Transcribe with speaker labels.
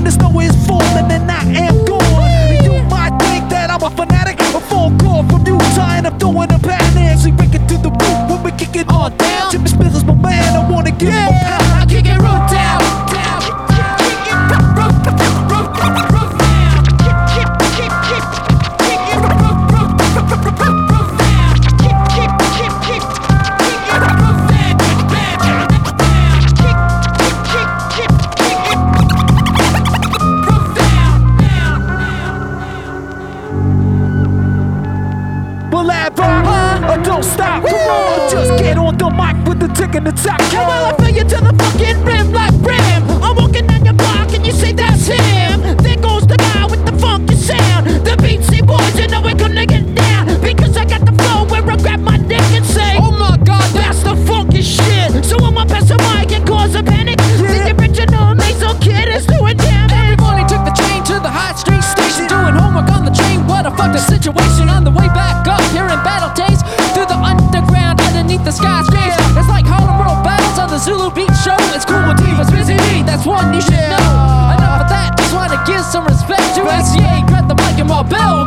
Speaker 1: the snow is falling and I am gone. And you might think that I'm a fanatic, a full call from Utah, and I'm throwing a panic. So break it to the roof when we kick it on down. Jimmy Smith is my man, I wanna get more power. I kick it root down, down. Don't stop, come on, just get on the mic with the tick and the tack.
Speaker 2: And while I feel you to the fucking rim like Rim, I'm walking down your block and you say that's him. There goes the guy with the funky sound. The Beatsy Boys, you know we're gonna get down, because I got the flow where I grab my dick and say, oh my god, that's the funky shit. So I'ma pass a mic and cause a panic. The original Nasal Kid is doing damage.
Speaker 3: Everybody took the train to the High Street station, doing homework on the train. What a fucked up situation. On the way back up here in Battle Days, through the underground, underneath the skyscrapers. It's like Harlem World battles on the Zulu Beat Show. It's cool when divas busy me, that's one you should know. Enough of that, just wanna give some respect to SCA. Grab the mic and Marbell.